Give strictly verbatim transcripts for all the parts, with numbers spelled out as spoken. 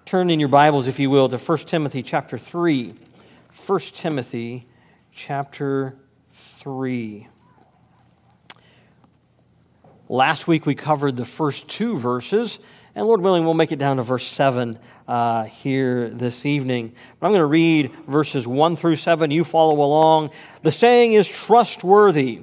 Turn in your Bibles, if you will, to First Timothy chapter three. First Timothy chapter three. Last week we covered the first two verses, and Lord willing, we'll make it down to verse seven uh, here this evening. But I'm going to read verses one through seven. You follow along. The saying is trustworthy.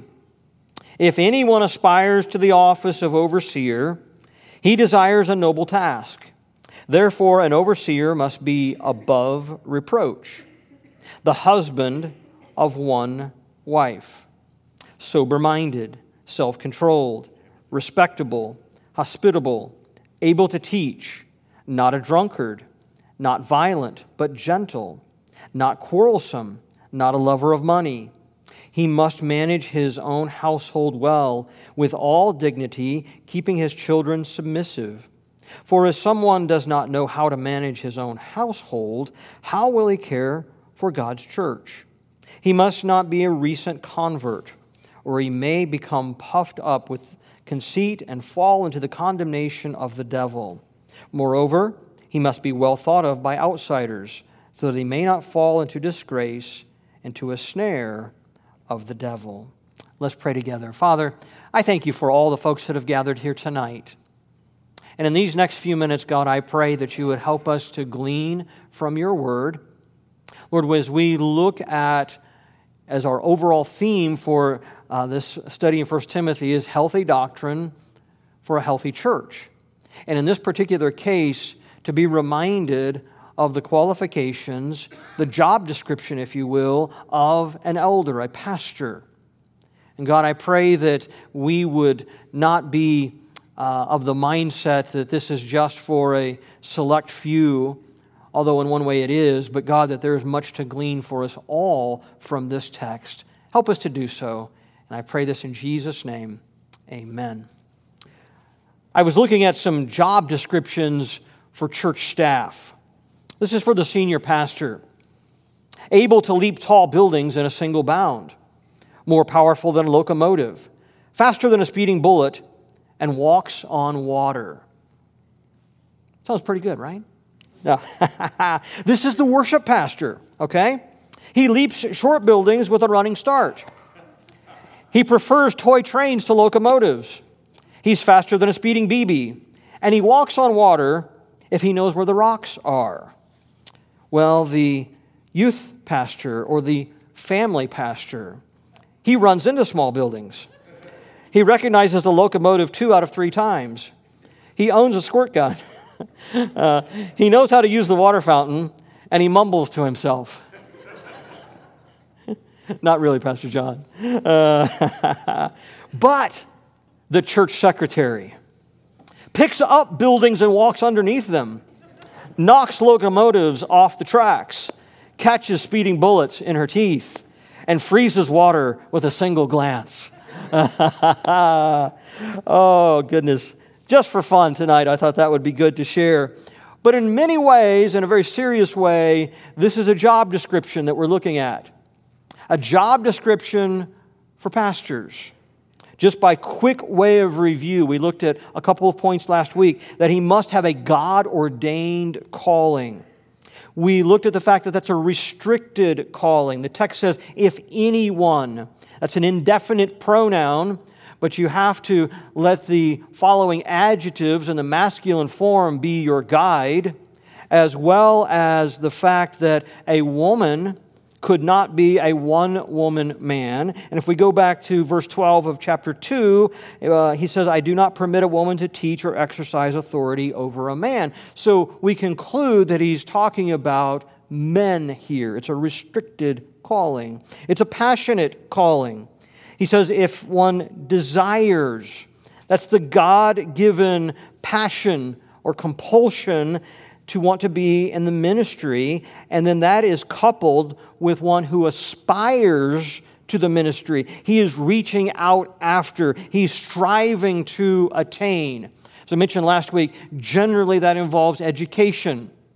If anyone aspires to the office of overseer, he desires a noble task. Therefore, an overseer must be above reproach, the husband of one wife, sober-minded, self-controlled, respectable, hospitable, able to teach, not a drunkard, not violent, but gentle, not quarrelsome, not a lover of money. He must manage his own household well, with all dignity, keeping his children submissive. For if someone does not know how to manage his own household, how will he care for God's church? He must not be a recent convert, or he may become puffed up with conceit and fall into the condemnation of the devil. Moreover, he must be well thought of by outsiders, so that he may not fall into disgrace, into a snare of the devil. Let's pray together. Father, I thank you for all the folks that have gathered here tonight. And in these next few minutes, God, I pray that you would help us to glean from your word. Lord, as we look at, as our overall theme for uh, this study in First Timothy is healthy doctrine for a healthy church. And in this particular case, to be reminded of the qualifications, the job description, if you will, of an elder, a pastor. And God, I pray that we would not be uh, of the mindset that this is just for a select few, although in one way it is, but God, that there is much to glean for us all from this text. Help us to do so. And I pray this in Jesus' name. Amen. I was looking at some job descriptions for church staff. This is for the senior pastor. Able to leap tall buildings in a single bound. More powerful than a locomotive. Faster than a speeding bullet. And walks on water. Sounds pretty good, right? No. This is the worship pastor, okay? He leaps short buildings with a running start. He prefers toy trains to locomotives. He's faster than a speeding B B. And he walks on water if he knows where the rocks are. Well, the youth pastor or the family pastor, he runs into small buildings. He recognizes the locomotive two out of three times. He owns a squirt gun. uh, he knows how to use the water fountain, and he mumbles to himself. Not really, Pastor John. Uh, but the church secretary picks up buildings and walks underneath them, knocks locomotives off the tracks, catches speeding bullets in her teeth, and freezes water with a single glance. Oh, goodness. Just for fun tonight, I thought that would be good to share. But in many ways, in a very serious way, this is a job description that we're looking at. A job description for pastors. Just by quick way of review, we looked at a couple of points last week, that he must have a God-ordained calling. We looked at the fact that that's a restricted calling. The text says, if anyone. That's an indefinite pronoun, but you have to let the following adjectives in the masculine form be your guide, as well as the fact that a woman could not be a one-woman man. And if we go back to verse twelve of chapter two, uh, he says, I do not permit a woman to teach or exercise authority over a man. So we conclude that he's talking about men here. It's a restricted calling. It's a passionate calling. He says, if one desires, that's the God-given passion or compulsion to want to be in the ministry, and then that is coupled with one who aspires to the ministry. He is reaching out after. He's striving to attain. As I mentioned last week, generally that involves education.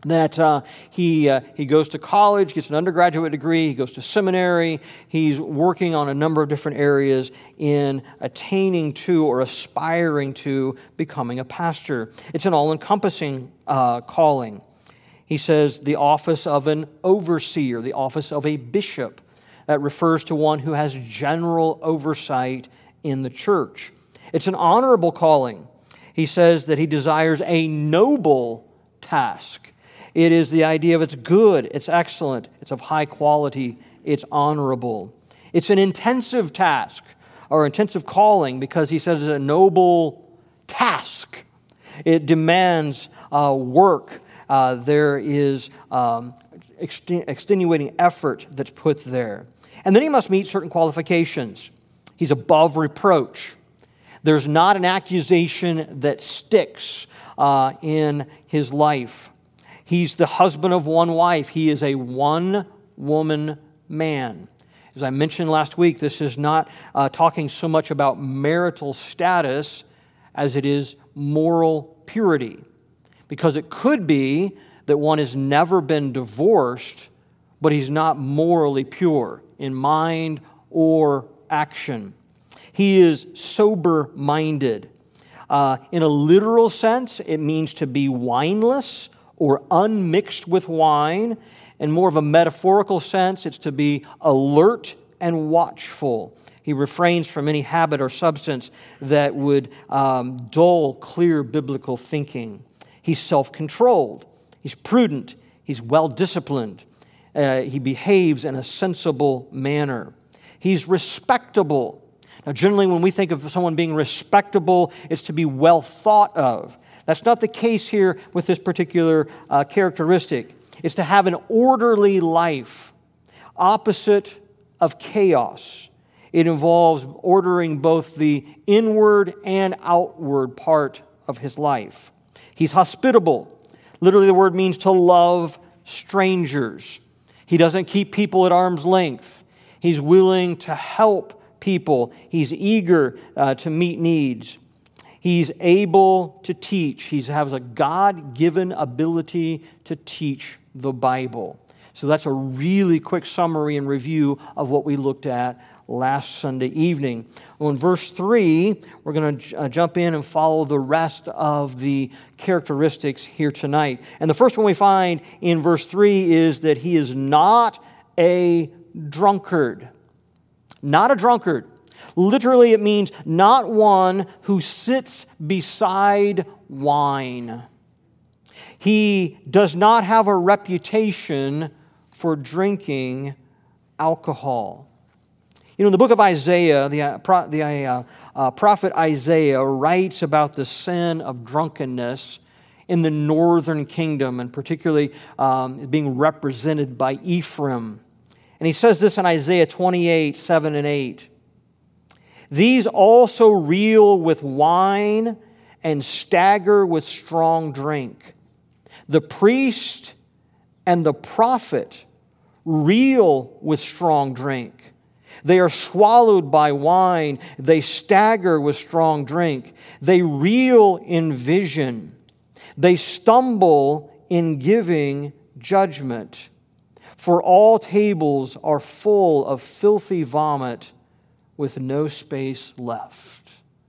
that uh, he uh, he goes to college, gets an undergraduate degree, he goes to seminary, he's working on a number of different areas in attaining to or aspiring to becoming a pastor. It's an all-encompassing uh, calling. He says the office of an overseer, the office of a bishop. That refers to one who has general oversight in the church. It's an honorable calling. He says that he desires a noble task. It is the idea of it's good, it's excellent, it's of high quality, it's honorable. It's an intensive task or intensive calling because he says it's a noble task. It demands uh, work. Uh, there is um, extenuating effort that's put there. And then he must meet certain qualifications. He's above reproach. There's not an accusation that sticks uh, in his life. He's the husband of one wife. He is a one-woman man. As I mentioned last week, this is not uh, talking so much about marital status as it is moral purity. Because it could be that one has never been divorced, but he's not morally pure in mind or action. He is sober-minded. Uh, in a literal sense, it means to be wineless or unmixed with wine. In more of a metaphorical sense, it's to be alert and watchful. He refrains from any habit or substance that would um, dull clear biblical thinking. He's self-controlled. He's prudent. He's well-disciplined. Uh, he behaves in a sensible manner. He's respectable. Now, generally, when we think of someone being respectable, it's to be well thought of. That's not the case here with this particular uh, characteristic. It's to have an orderly life, opposite of chaos. It involves ordering both the inward and outward part of his life. He's hospitable. Literally, the word means to love strangers. He doesn't keep people at arm's length. He's willing to help people. He's eager uh, to meet needs. He's able to teach. He has a God-given ability to teach the Bible. So that's a really quick summary and review of what we looked at last Sunday evening. Well, in verse three, we're going to uh, jump in and follow the rest of the characteristics here tonight. And the first one we find in verse three is that he is not a drunkard. Not a drunkard. Literally, it means not one who sits beside wine. He does not have a reputation for drinking alcohol. You know, in the book of Isaiah, the, uh, the uh, uh, prophet Isaiah writes about the sin of drunkenness in the northern kingdom, and particularly um, being represented by Ephraim. And he says this in Isaiah twenty-eight, seven and eight. These also reel with wine and stagger with strong drink. The priest and the prophet reel with strong drink. They are swallowed by wine. They stagger with strong drink. They reel in vision. They stumble in giving judgment. For all tables are full of filthy vomit with no space left.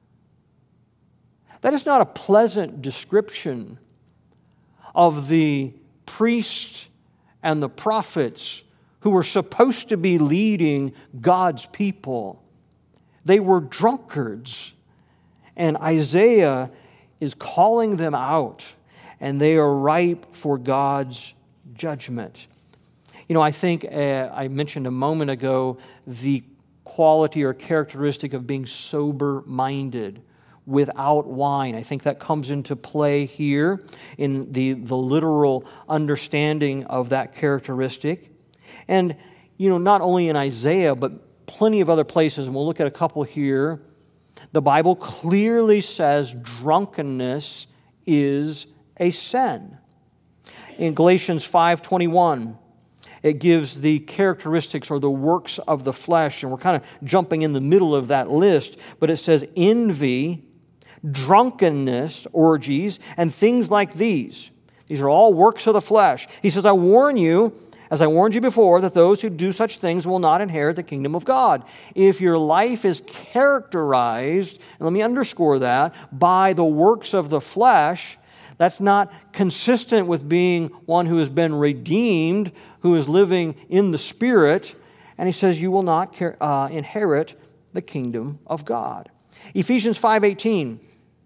That is not a pleasant description of the priest and the prophets who were supposed to be leading God's people. They were drunkards. And Isaiah is calling them out, and they are ripe for God's judgment. You know, I think uh, I mentioned a moment ago the quality or characteristic of being sober-minded without wine. I think that comes into play here in the, the literal understanding of that characteristic. And, you know, not only in Isaiah, but plenty of other places, and we'll look at a couple here, the Bible clearly says drunkenness is a sin. In Galatians five twenty-one, it gives the characteristics or the works of the flesh, and we're kind of jumping in the middle of that list, but it says envy, drunkenness, orgies, and things like these. These are all works of the flesh. He says, I warn you, as I warned you before, that those who do such things will not inherit the kingdom of God. If your life is characterized, and let me underscore that, by the works of the flesh, that's not consistent with being one who has been redeemed, who is living in the Spirit. And he says, you will not uh, inherit the kingdom of God. Ephesians five eighteen.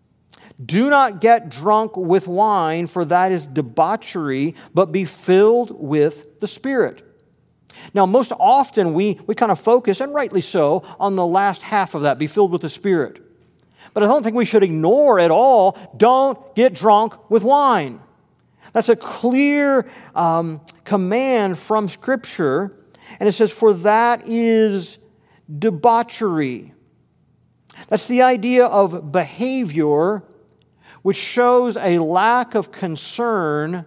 Do not get drunk with wine, for that is debauchery, but be filled with the Spirit. Now, most often we, we kind of focus, and rightly so, on the last half of that, be filled with the Spirit. But I don't think we should ignore at all, don't get drunk with wine. That's a clear um, command from Scripture, and it says, for that is debauchery. That's the idea of behavior which shows a lack of concern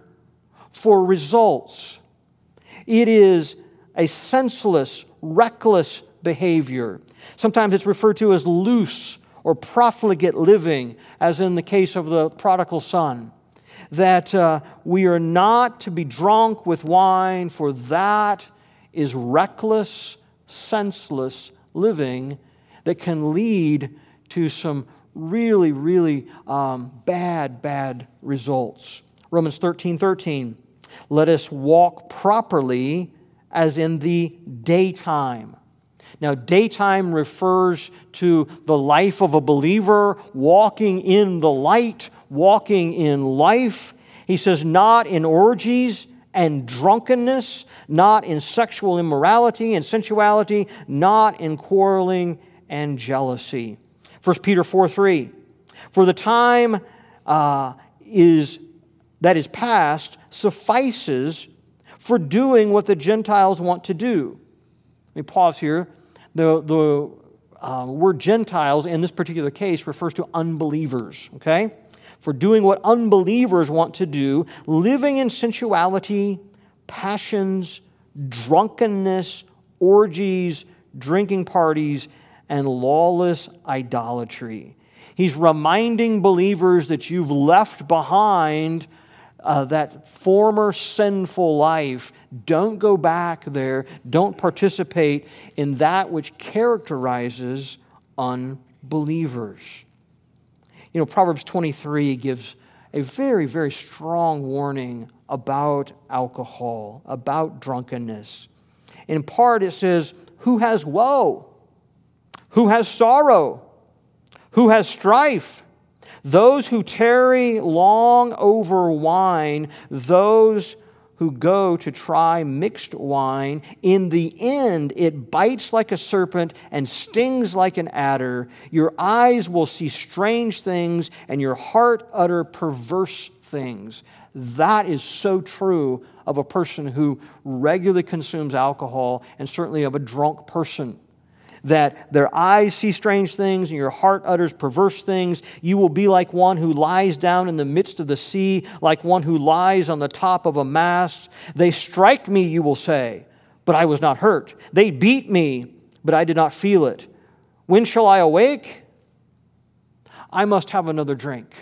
for results. It is a senseless, reckless behavior. Sometimes it's referred to as loose or profligate living, as in the case of the prodigal son. That uh, we are not to be drunk with wine, for that is reckless, senseless living that can lead to some really, really um, bad, bad results. Romans thirteen thirteen. Let us walk properly as in the daytime. Now, daytime refers to the life of a believer, walking in the light, walking in life. He says, not in orgies and drunkenness, not in sexual immorality and sensuality, not in quarreling and jealousy. First Peter four three, for the time uh, is that is past suffices for doing what the Gentiles want to do. Let me pause here. The, the uh, word Gentiles in this particular case refers to unbelievers, okay? For doing what unbelievers want to do, living in sensuality, passions, drunkenness, orgies, drinking parties, and lawless idolatry. He's reminding believers that you've left behind uh, that former sinful life. Don't go back there. Don't participate in that which characterizes unbelievers. You know, Proverbs twenty-three gives a very, very strong warning about alcohol, about drunkenness. In part, it says, who has woe? Who has sorrow? Who has strife? Those who tarry long over wine, those who go to try mixed wine, in the end it bites like a serpent and stings like an adder. Your eyes will see strange things, and your heart utter perverse things. That is so true of a person who regularly consumes alcohol, and certainly of a drunk person. That their eyes see strange things and your heart utters perverse things. You will be like one who lies down in the midst of the sea, like one who lies on the top of a mast. They strike me, you will say, but I was not hurt. They beat me, but I did not feel it. When shall I awake? I must have another drink.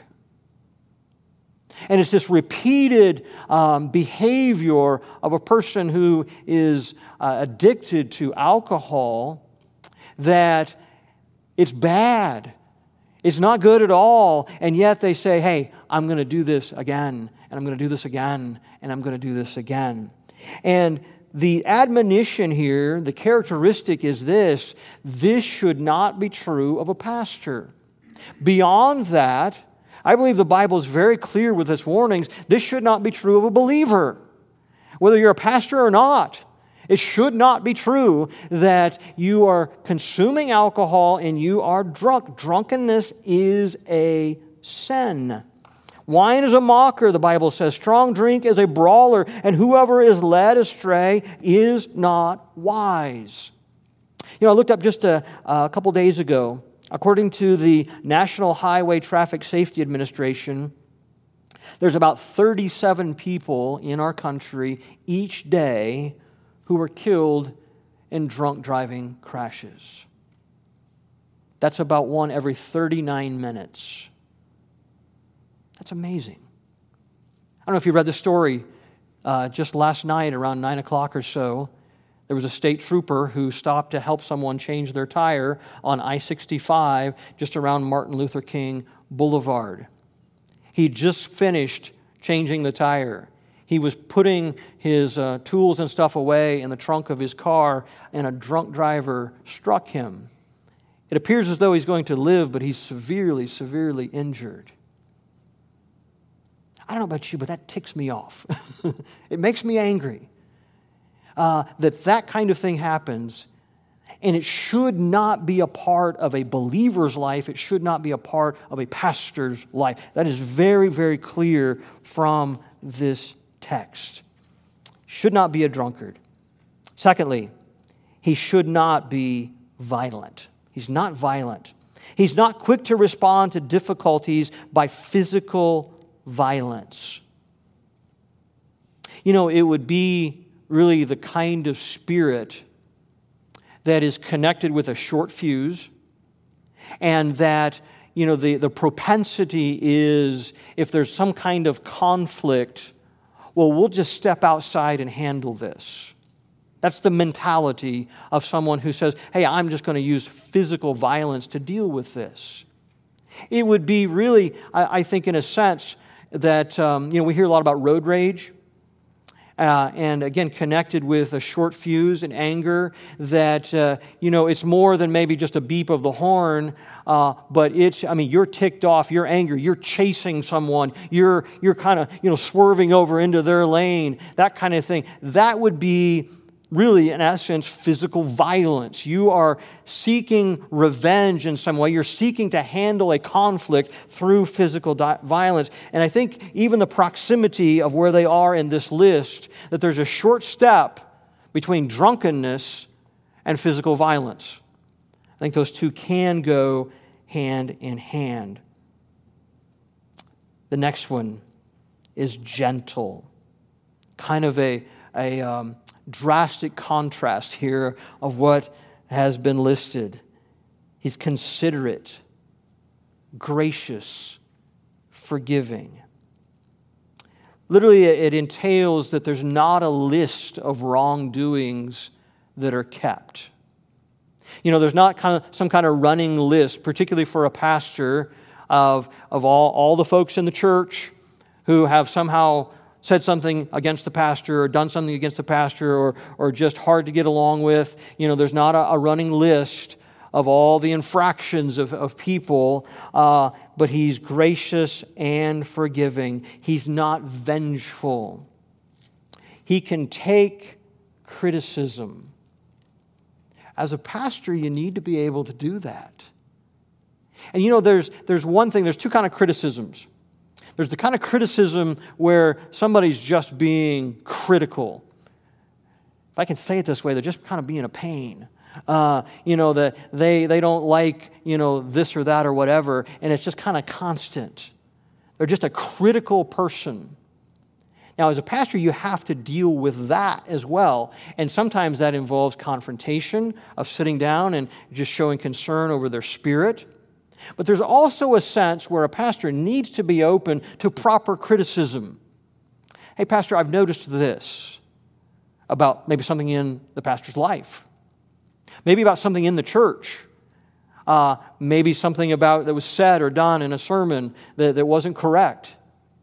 And it's this repeated um, behavior of a person who is uh, addicted to alcohol, that it's bad, it's not good at all, and yet they say, hey, I'm going to do this again, and I'm going to do this again, and I'm going to do this again. And the admonition here, the characteristic is this: this should not be true of a pastor. Beyond that, I believe the Bible is very clear with its warnings. This should not be true of a believer, whether you're a pastor or not. It should not be true that you are consuming alcohol and you are drunk. Drunkenness is a sin. Wine is a mocker, the Bible says. Strong drink is a brawler, and whoever is led astray is not wise. You know, I looked up just a, a couple days ago. According to the National Highway Traffic Safety Administration, there's about thirty-seven people in our country each day who were killed in drunk driving crashes. That's about one every thirty-nine minutes. That's amazing. I don't know if you read the story uh, just last night around nine o'clock or so. There was a state trooper who stopped to help someone change their tire on I sixty-five just around Martin Luther King Boulevard. He just finished changing the tire. He was putting his uh, tools and stuff away in the trunk of his car, and a drunk driver struck him. It appears as though he's going to live, but he's severely, severely injured. I don't know about you, but that ticks me off. It makes me angry uh, that that kind of thing happens, and it should not be a part of a believer's life. It should not be a part of a pastor's life. That is very, very clear from this text. Should not be a drunkard. Secondly, he should not be violent. He's not violent. He's not quick to respond to difficulties by physical violence. You know, it would be really the kind of spirit that is connected with a short fuse, and that, you know, the, the propensity is, if there's some kind of conflict, well, we'll just step outside and handle this. That's the mentality of someone who says, hey, I'm just going to use physical violence to deal with this. It would be really, I, I think in a sense, that, um, you know, we hear a lot about road rage, uh, and again, connected with a short fuse and anger, that, uh, you know, it's more than maybe just a beep of the horn, uh, but it's, I mean, you're ticked off, you're angry, you're chasing someone, you're, you're kind of, you know, swerving over into their lane, that kind of thing. That would be really, in essence, physical violence. You are seeking revenge in some way. You're seeking to handle a conflict through physical di- violence. And I think even the proximity of where they are in this list, that there's a short step between drunkenness and physical violence. I think those two can go hand in hand. The next one is gentle. Kind of a, a um, drastic contrast here of what has been listed. He's considerate, gracious, forgiving. Literally, it entails that there's not a list of wrongdoings that are kept. You know, there's not kind of some kind of running list, particularly for a pastor, of, of all, all the folks in the church who have somehow said something against the pastor or done something against the pastor or, or just hard to get along with. You know, there's not a, a running list of all the infractions of, of people, uh, but he's gracious and forgiving. He's not vengeful. He can take criticism. As a pastor, you need to be able to do that. And you know, there's there's one thing, there's two kind of criticisms. There's the kind of criticism where somebody's just being critical. If I can say it this way, they're just kind of being a pain. Uh, you know, that they, they don't like, you know, this or that or whatever, and it's just kind of constant. They're just a critical person. Now, as a pastor, you have to deal with that as well. And sometimes that involves confrontation, of sitting down and just showing concern over their spirit. But there's also a sense where a pastor needs to be open to proper criticism. Hey, pastor, I've noticed this about maybe something in the pastor's life. Maybe about something in the church. Uh, maybe something about that was said or done in a sermon that, that wasn't correct.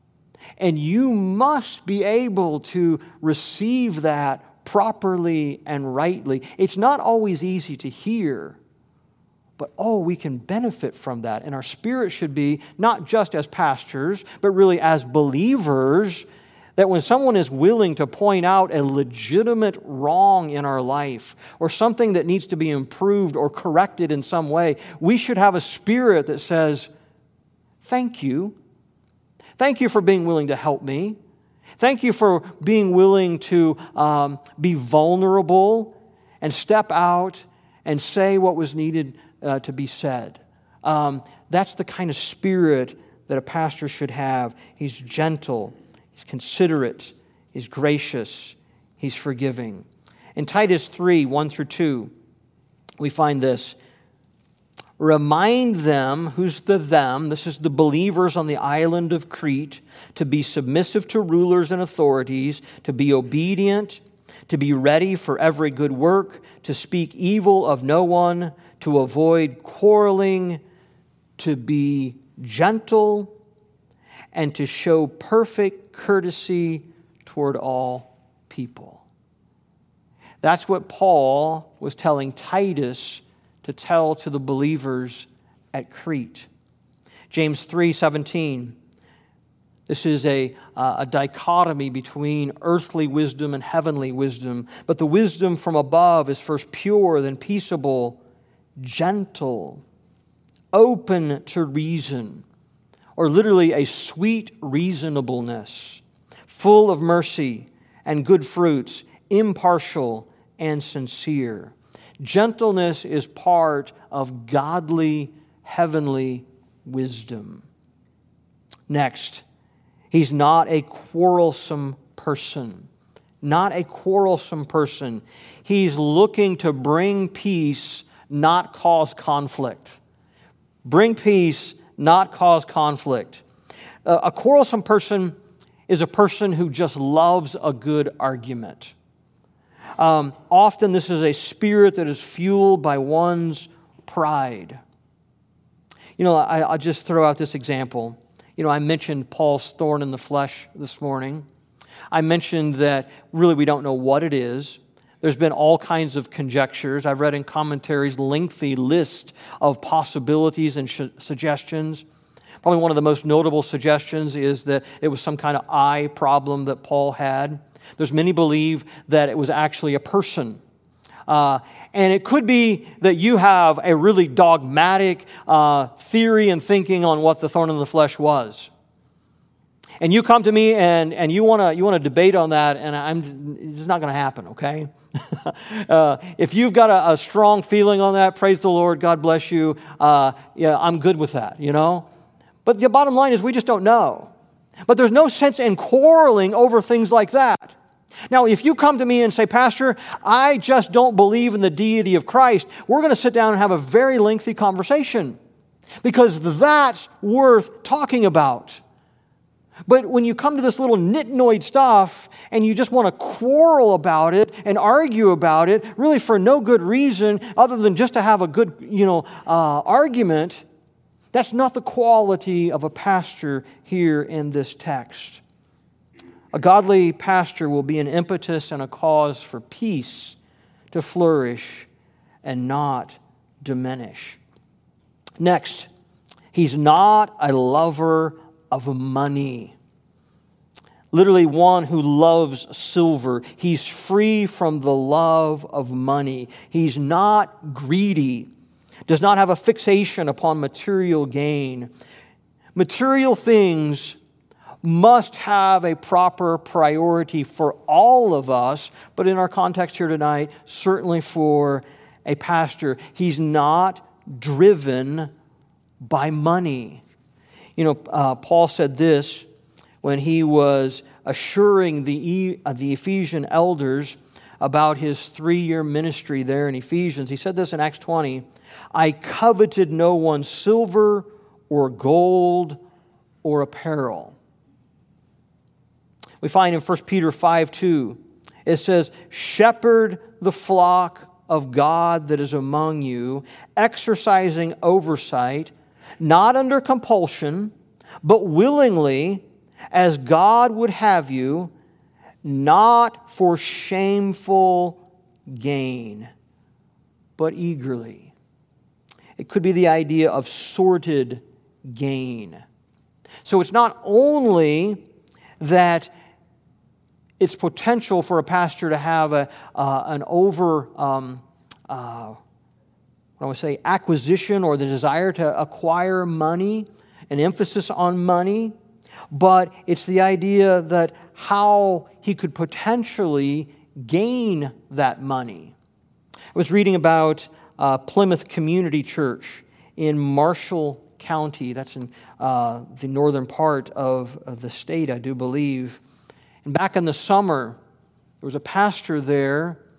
And you must be able to receive that properly and rightly. It's not always easy to hear. But, oh, we can benefit from that. And our spirit should be, not just as pastors, but really as believers, that when someone is willing to point out a legitimate wrong in our life or something that needs to be improved or corrected in some way, we should have a spirit that says, thank you. Thank you for being willing to help me. Thank you for being willing to um, be vulnerable and step out and say what was needed Uh, to be said. Um, that's the kind of spirit that a pastor should have. He's gentle, he's considerate, he's gracious, he's forgiving. In Titus three, one through two, we find this. Remind them," who's the them? This is the believers on the island of Crete, "to be submissive to rulers and authorities, to be obedient, to be ready for every good work, to speak evil of no one, to avoid quarreling, to be gentle, and to show perfect courtesy toward all people." That's what Paul was telling Titus to tell to the believers at Crete. James three seventeen. This is a, uh, a dichotomy between earthly wisdom and heavenly wisdom. "But the wisdom from above is first pure, then peaceable, gentle, open to reason," or literally a sweet reasonableness, "full of mercy and good fruits, impartial and sincere." Gentleness is part of godly, heavenly wisdom. Next, he's not a quarrelsome person. Not a quarrelsome person. He's looking to bring peace, not cause conflict. Bring peace, not cause conflict. A quarrelsome person is a person who just loves a good argument. Um, often this is a spirit that is fueled by one's pride. You know, I, I'll just throw out this example. You know, I mentioned Paul's thorn in the flesh this morning. I mentioned that really we don't know what it is. There's been all kinds of conjectures. I've read in commentaries lengthy list of possibilities and sh- suggestions. Probably one of the most notable suggestions is that it was some kind of eye problem that Paul had. There's many believe that it was actually a person. Uh, and it could be that you have a really dogmatic uh, theory and thinking on what the thorn in the flesh was. And you come to me and, and you want to you want to debate on that, and I'm it's not going to happen, okay? uh, if you've got a, a strong feeling on that, praise the Lord, God bless you. Uh, yeah, I'm good with that, you know? But the bottom line is we just don't know. But there's no sense in quarreling over things like that. Now, if you come to me and say, "Pastor, I just don't believe in the deity of Christ," we're going to sit down and have a very lengthy conversation because that's worth talking about. But when you come to this little nitnoid stuff and you just want to quarrel about it and argue about it, really for no good reason other than just to have a good, you know, uh, argument, that's not the quality of a pastor here in this text. A godly pastor will be an impetus and a cause for peace to flourish and not diminish. Next, he's not a lover of money. Literally one who loves silver. He's free from the love of money. He's not greedy. Does not have a fixation upon material gain. Material things must have a proper priority for all of us, but in our context here tonight, certainly for a pastor. He's not driven by money. You know, uh, Paul said this when he was assuring the, uh, the Ephesian elders about his three-year ministry there in Ephesians. He said this in Acts twenty, "I coveted no one's silver or gold or apparel." We find in First Peter five two, it says, "Shepherd the flock of God that is among you, exercising oversight, not under compulsion, but willingly, as God would have you, not for shameful gain, but eagerly." It could be the idea of sordid gain. So it's not only that it's potential for a pastor to have a uh, an over, um, uh, what I would say, acquisition or the desire to acquire money, an emphasis on money, but it's the idea that how he could potentially gain that money. I was reading about uh, Plymouth Community Church in Marshall County. That's in uh, the northern part of, of the state, I do believe. And back in the summer, there was a pastor there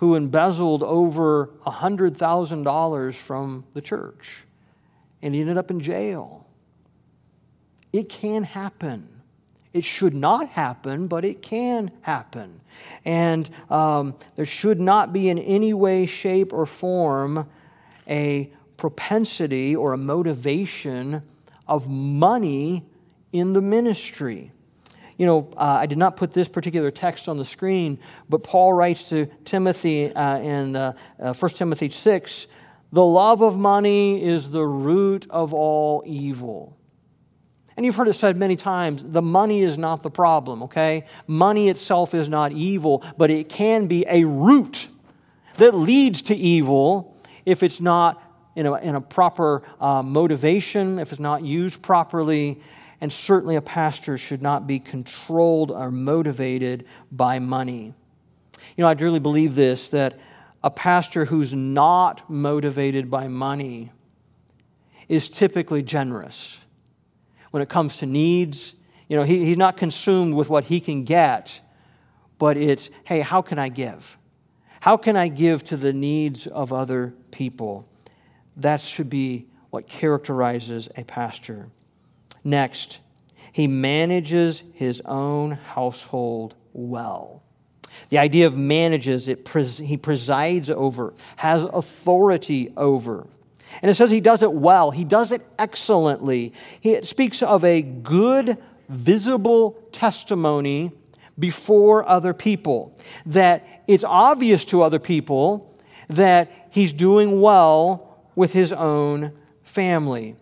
who embezzled over one hundred thousand dollars from the church, and he ended up in jail. It can happen. It should not happen, but it can happen. And um, there should not be in any way, shape, or form a propensity or a motivation of money in the ministry. You know, uh, I did not put this particular text on the screen, but Paul writes to Timothy uh, in uh, uh, First Timothy six, "The love of money is the root of all evil." And you've heard it said many times, the money is not the problem, okay? Money itself is not evil, but it can be a root that leads to evil if it's not in a, in a proper uh, motivation, if it's not used properly. And certainly a pastor should not be controlled or motivated by money. You know, I truly believe this, that a pastor who's not motivated by money is typically generous. When it comes to needs, you know, he, he's not consumed with what he can get, but it's, hey, how can I give? How can I give to the needs of other people? That should be what characterizes a pastor. Next, he manages his own household well. The idea of manages, it pres- he presides over, has authority over. And it says he does it well. He does it excellently. He, it speaks of a good, visible testimony before other people. That it's obvious to other people that he's doing well with his own family.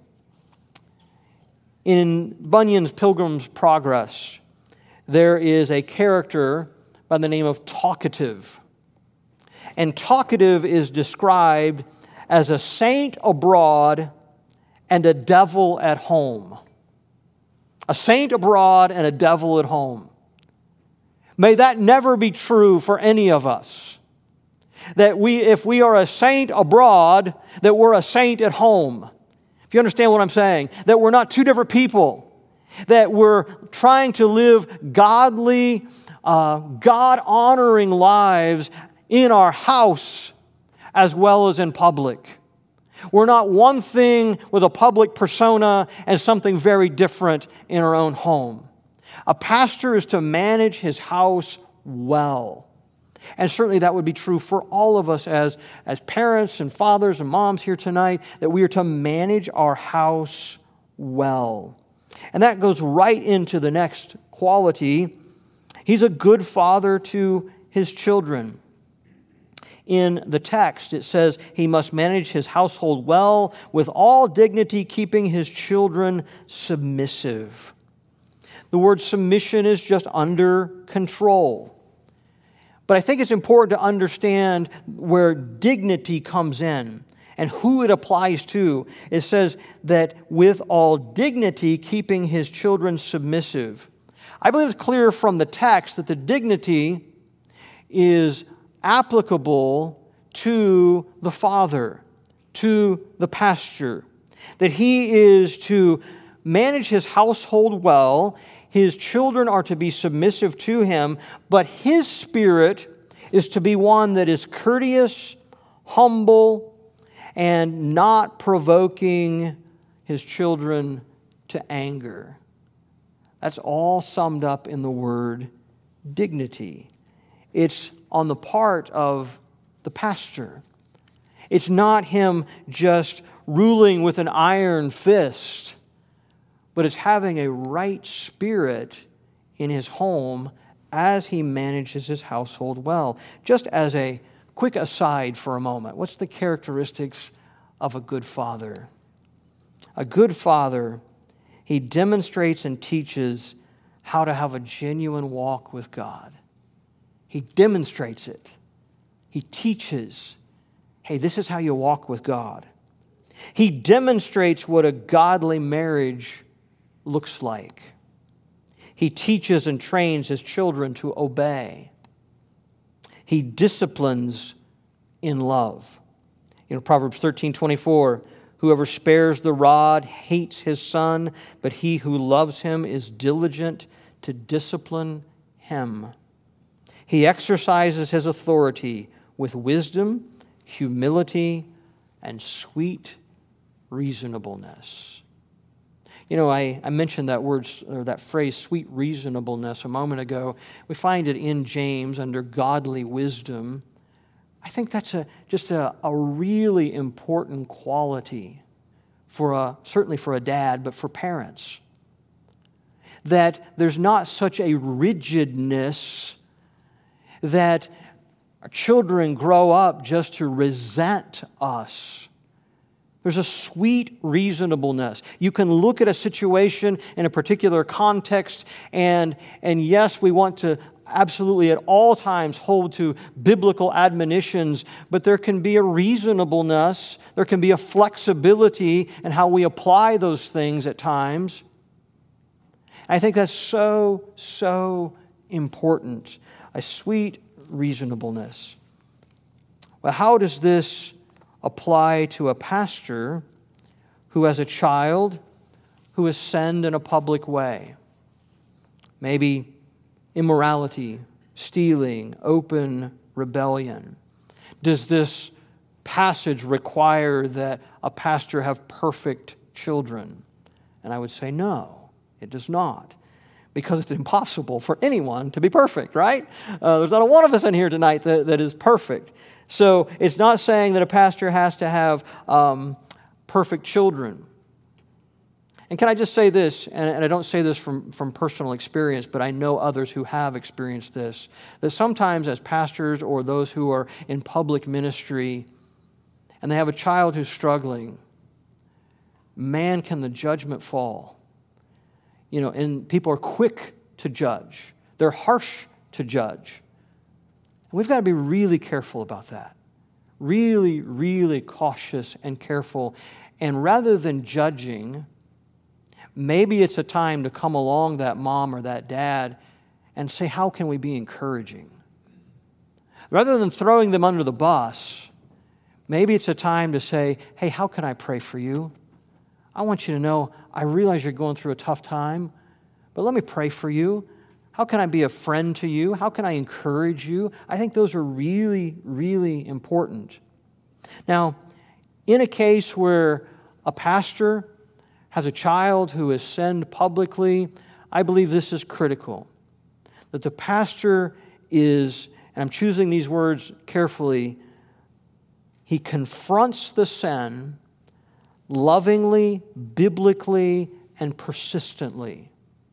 In Bunyan's Pilgrim's Progress, there is a character by the name of Talkative. And Talkative is described as a saint abroad and a devil at home. A saint abroad and a devil at home. May that never be true for any of us. That we, if we are a saint abroad, that we're a saint at home. If you understand what I'm saying, that we're not two different people, that we're trying to live godly, uh, God-honoring lives in our house as well as in public. We're not one thing with a public persona and something very different in our own home. A pastor is to manage his house well. And certainly that would be true for all of us as, as parents and fathers and moms here tonight, that we are to manage our house well. And that goes right into the next quality. He's a good father to his children. In the text, it says he must manage his household well, with all dignity, keeping his children submissive. The word submission is just under control. But I think it's important to understand where dignity comes in and who it applies to. It says that with all dignity, keeping his children submissive. I believe it's clear from the text that the dignity is applicable to the father, to the pastor. That he is to manage his household well. His children are to be submissive to him, but his spirit is to be one that is courteous, humble, and not provoking his children to anger. That's all summed up in the word dignity. It's on the part of the pastor. It's not him just ruling with an iron fist, but it's having a right spirit in his home as he manages his household well. Just as a quick aside for a moment, what's the characteristics of a good father? A good father, he demonstrates and teaches how to have a genuine walk with God. He demonstrates it. He teaches, hey, this is how you walk with God. He demonstrates what a godly marriage looks like. He teaches and trains his children to obey. He disciplines in love. You know, Proverbs thirteen twenty-four, whoever spares the rod hates his son, but he who loves him is diligent to discipline him. He exercises his authority with wisdom, humility, and sweet reasonableness. You know, I, I mentioned that word, or that phrase, sweet reasonableness, a moment ago. We find it in James under godly wisdom. I think that's a just a, a really important quality for a, certainly for a dad, but for parents. That there's not such a rigidness that our children grow up just to resent us. There's a sweet reasonableness. You can look at a situation in a particular context, and, and yes, we want to absolutely at all times hold to biblical admonitions, but there can be a reasonableness, there can be a flexibility in how we apply those things at times. I think that's so, so important. A sweet reasonableness. Well, how does this apply to a pastor who has a child who is sinned in a public way? Maybe immorality, stealing, open rebellion. Does this passage require that a pastor have perfect children? And I would say no, it does not. Because it's impossible for anyone to be perfect, right? Uh, there's not a one of us in here tonight that, that is perfect. So it's not saying that a pastor has to have um, perfect children. And can I just say this, and, and I don't say this from, from personal experience, but I know others who have experienced this, that sometimes as pastors or those who are in public ministry and they have a child who's struggling, man, can the judgment fall. You know, and people are quick to judge. They're harsh to judge. And we've got to be really careful about that. Really, really cautious and careful. And rather than judging, maybe it's a time to come along that mom or that dad and say, how can we be encouraging? Rather than throwing them under the bus, maybe it's a time to say, hey, how can I pray for you? I want you to know, I realize you're going through a tough time, but let me pray for you. How can I be a friend to you? How can I encourage you? I think those are really, really important. Now, in a case where a pastor has a child who has sinned publicly, I believe this is critical. That the pastor is, and I'm choosing these words carefully, he confronts the sin lovingly, biblically, and persistently.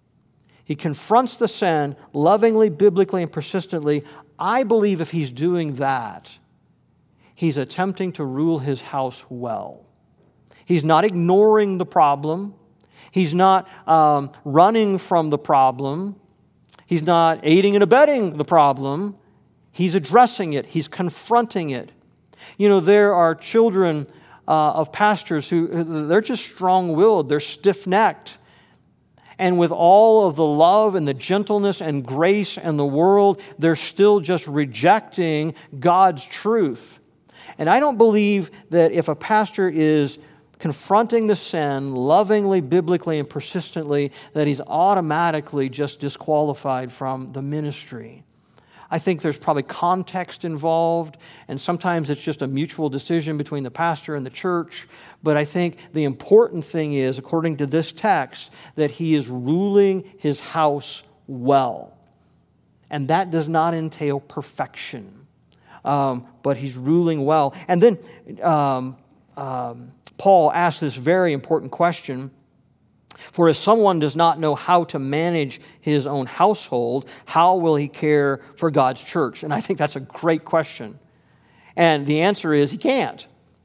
He confronts the sin lovingly, biblically, and persistently. I believe if he's doing that, he's attempting to rule his house well. He's not ignoring the problem. He's not um, running from the problem. He's not aiding and abetting the problem. He's addressing it. He's confronting it. You know, there are children uh, of pastors who, they're just strong-willed. They're stiff-necked. And with all of the love and the gentleness and grace and the world, they're still just rejecting God's truth. And I don't believe that if a pastor is confronting the sin lovingly, biblically, and persistently, that he's automatically just disqualified from the ministry. I think there's probably context involved, and sometimes it's just a mutual decision between the pastor and the church. But I think the important thing is, according to this text, that he is ruling his house well. And that does not entail perfection, um, but he's ruling well. And then um, um, Paul asks this very important question. For if someone does not know how to manage his own household, how will he care for God's church? And I think that's a great question. And the answer is he can't.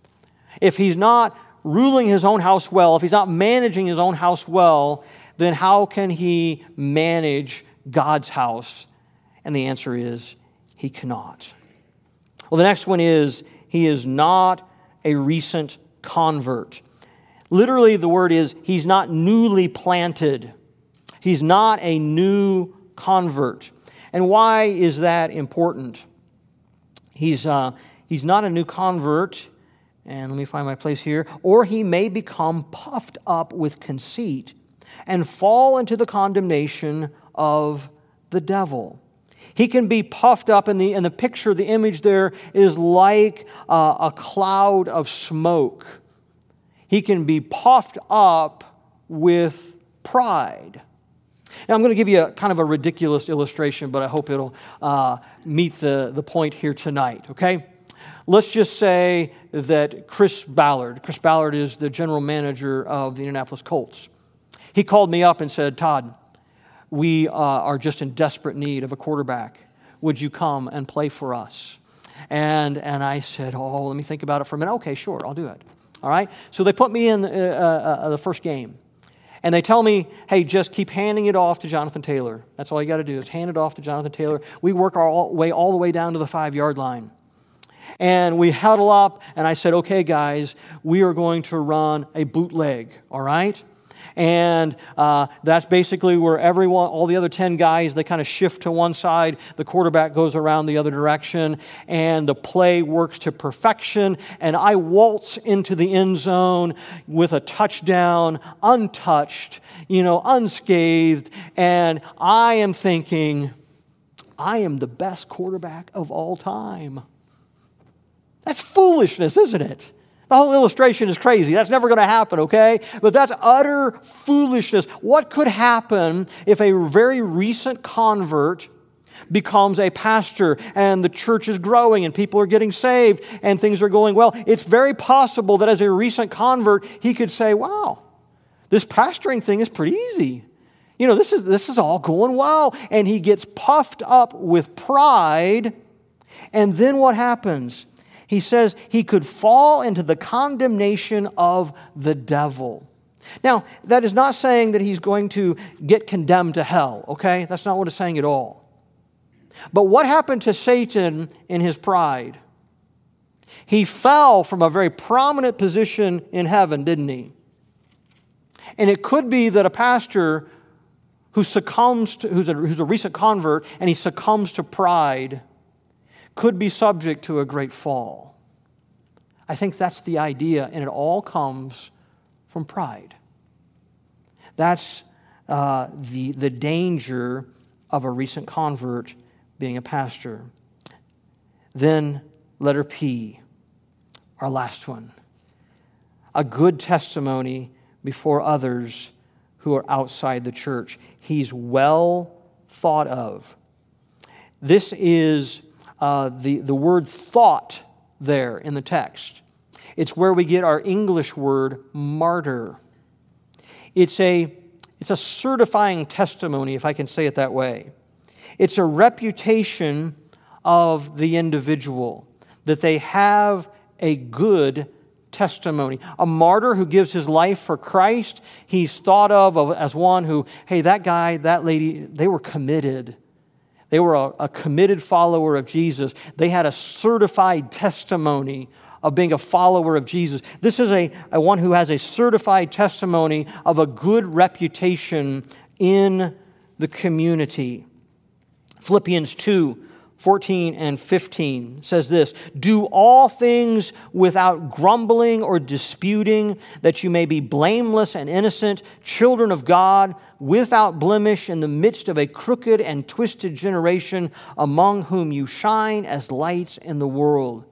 If he's not ruling his own house well, if he's not managing his own house well, then how can he manage God's house? And the answer is he cannot. Well, the next one is he is not a recent convert. Literally, the word is, he's not newly planted. He's not a new convert. And why is that important? He's, uh, he's not a new convert, and let me find my place here, or he may become puffed up with conceit and fall into the condemnation of the devil. He can be puffed up, and the, and the picture, the image there is like uh, a cloud of smoke. He can be puffed up with pride. Now, I'm going to give you a kind of a ridiculous illustration, but I hope it'll uh, meet the, the point here tonight, okay? Let's just say that Chris Ballard, Chris Ballard is the general manager of the Indianapolis Colts. He called me up and said, Todd, we uh, are just in desperate need of a quarterback. Would you come and play for us? And and I said, oh, let me think about it for a minute. Okay, sure, I'll do it. All right? So they put me in the, uh, uh, the first game. And they tell me, hey, just keep handing it off to Jonathan Taylor. That's all you got to do is hand it off to Jonathan Taylor. We work our all, way all the way down to the five-yard line. And we huddle up, and I said, okay, guys, we are going to run a bootleg, all right? And uh, that's basically where everyone, all the other ten guys, they kind of shift to one side. The quarterback goes around the other direction, and the play works to perfection. And I waltz into the end zone with a touchdown, untouched, you know, unscathed. And I am thinking, I am the best quarterback of all time. That's foolishness, isn't it? The whole illustration is crazy. That's never going to happen, okay? But that's utter foolishness. What could happen if a very recent convert becomes a pastor and the church is growing and people are getting saved and things are going well? It's very possible that as a recent convert, he could say, wow, this pastoring thing is pretty easy. You know, this is, this is all going well. And he gets puffed up with pride. And then what happens? He says he could fall into the condemnation of the devil. Now, that is not saying that he's going to get condemned to hell, okay? That's not what it's saying at all. But what happened to Satan in his pride? He fell from a very prominent position in heaven, didn't he? And it could be that a pastor who succumbs to, who's a, who's a recent convert, and he succumbs to pride, could be subject to a great fall. I think that's the idea, and it all comes from pride. That's uh, the, the danger of a recent convert being a pastor. Then, letter P, our last one. A good testimony before others who are outside the church. He's well thought of. This is Uh, the, the word thought there in the text. It's where we get our English word martyr. It's a, it's a certifying testimony, if I can say it that way. It's a reputation of the individual, that they have a good testimony. A martyr who gives his life for Christ, he's thought of as one who, hey, that guy, that lady, they were committed. They were a, a committed follower of Jesus. They had a certified testimony of being a follower of Jesus. This is a, a one who has a certified testimony of a good reputation in the community. Philippians two, fourteen and fifteen says this, do all things without grumbling or disputing, that you may be blameless and innocent, children of God, without blemish in the midst of a crooked and twisted generation, among whom you shine as lights in the world.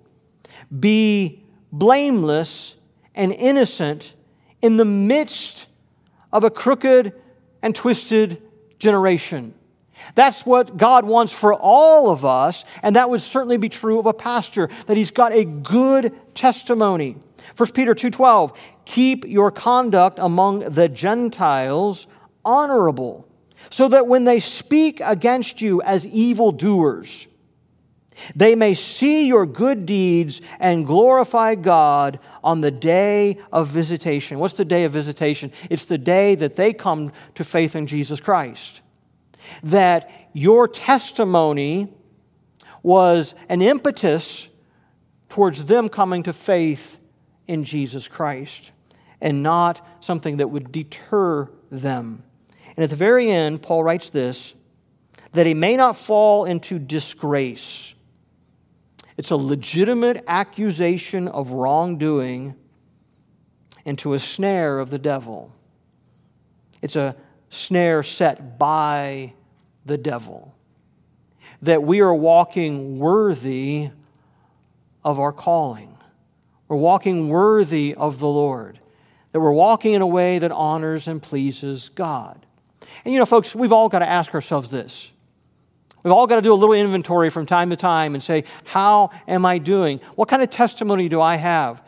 Be blameless and innocent in the midst of a crooked and twisted generation. That's what God wants for all of us, and that would certainly be true of a pastor, that he's got a good testimony. First Peter two twelve, keep your conduct among the Gentiles honorable, so that when they speak against you as evildoers, they may see your good deeds and glorify God on the day of visitation. What's the day of visitation? It's the day that they come to faith in Jesus Christ. That your testimony was an impetus towards them coming to faith in Jesus Christ, and not something that would deter them. And at the very end, Paul writes this, that he may not fall into disgrace. It's a legitimate accusation of wrongdoing into a snare of the devil. It's a snare set by the devil. that we are walking worthy of our calling. We're walking worthy of the Lord. That we're walking in a way that honors and pleases God. And you know, folks, we've all got to ask ourselves this. We've all got to do a little inventory from time to time and say, how am I doing? What kind of testimony do I have?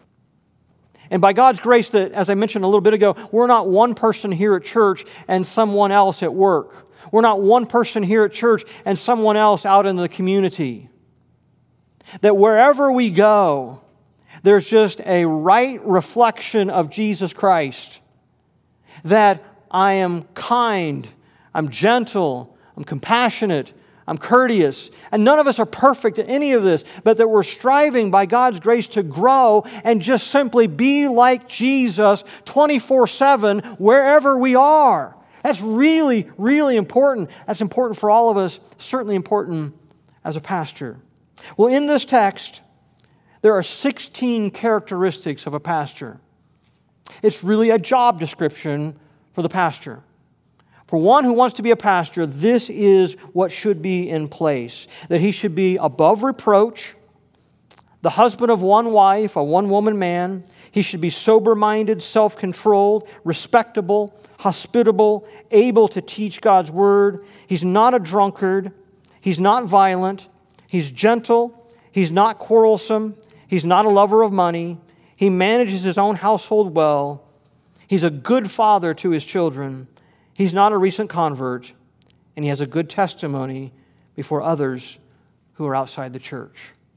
And by God's grace, that, as I mentioned a little bit ago, we're not one person here at church and someone else at work. We're not one person here at church and someone else out in the community. That wherever we go, there's just a right reflection of Jesus Christ. That I am kind, I'm gentle, I'm compassionate, I'm courteous. And none of us are perfect at any of this, but that we're striving by God's grace to grow and just simply be like Jesus twenty-four seven wherever we are. That's really, really important. That's important for all of us, certainly important as a pastor. Well, in this text, there are sixteen characteristics of a pastor. It's really a job description for the pastor. For one who wants to be a pastor, this is what should be in place. That he should be above reproach, the husband of one wife, a one-woman man. He should be sober-minded, self-controlled, respectable, hospitable, able to teach God's word. He's not a drunkard. He's not violent. He's gentle. He's not quarrelsome. He's not a lover of money. He manages his own household well. He's a good father to his children. He's not a recent convert, and he has a good testimony before others who are outside the church.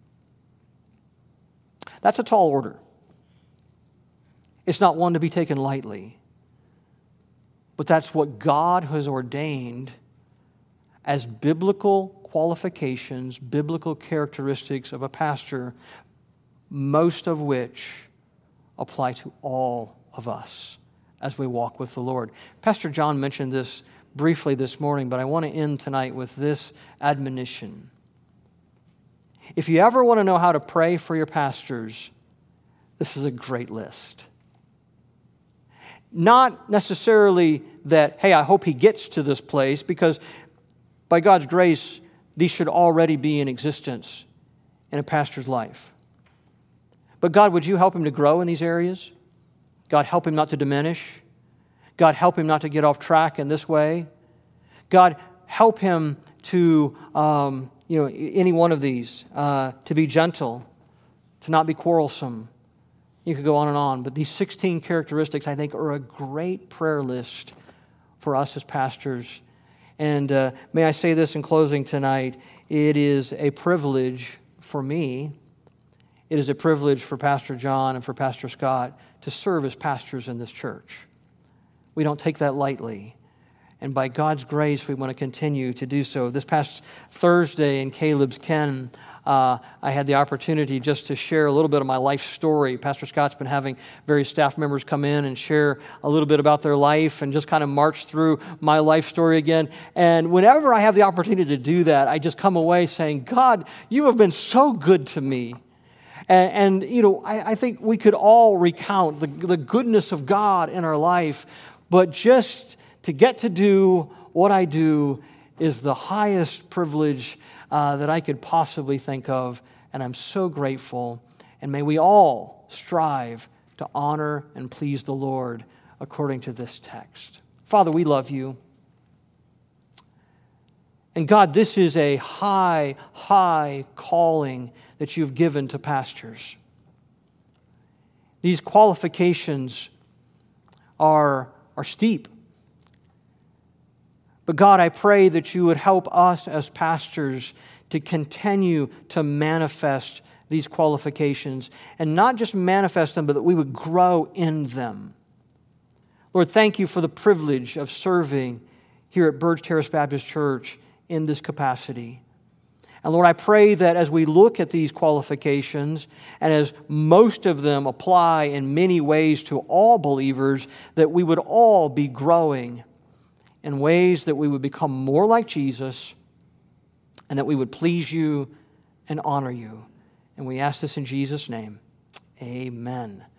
That's a tall order. It's not one to be taken lightly, but that's what God has ordained as biblical qualifications, biblical characteristics of a pastor, most of which apply to all of us as we walk with the Lord. Pastor John mentioned this briefly this morning, but I want to end tonight with this admonition. If you ever want to know how to pray for your pastors, this is a great list. Not necessarily that, hey, I hope he gets to this place, because by God's grace, these should already be in existence in a pastor's life. But God, would you help him to grow in these areas? God, help him not to diminish. God, help him not to get off track in this way. God, help him to, um, you know, any one of these, uh, to be gentle, to not be quarrelsome. You could go on and on, but these sixteen characteristics, I think, are a great prayer list for us as pastors. And uh, may I say this in closing tonight, it is a privilege for me, it is a privilege for Pastor John and for Pastor Scott to serve as pastors in this church. We don't take that lightly. And by God's grace, we want to continue to do so. This past Thursday in Caleb's Ken, uh, I had the opportunity just to share a little bit of my life story. Pastor Scott's been having various staff members come in and share a little bit about their life and just kind of march through my life story again. And whenever I have the opportunity to do that, I just come away saying, God, you have been so good to me. And, and you know, I, I think we could all recount the, the goodness of God in our life, but just to get to do what I do is the highest privilege uh, that I could possibly think of, and I'm so grateful. And may we all strive to honor and please the Lord according to this text. Father, we love you. And God, this is a high, high calling that you've given to pastors. These qualifications are, are steep. But God, I pray that you would help us as pastors to continue to manifest these qualifications, and not just manifest them, but that we would grow in them. Lord, thank you for the privilege of serving here at Burge Terrace Baptist Church in this capacity. And Lord, I pray that as we look at these qualifications, and as most of them apply in many ways to all believers, that we would all be growing in ways that we would become more like Jesus, and that we would please you and honor you. And we ask this in Jesus' name. Amen.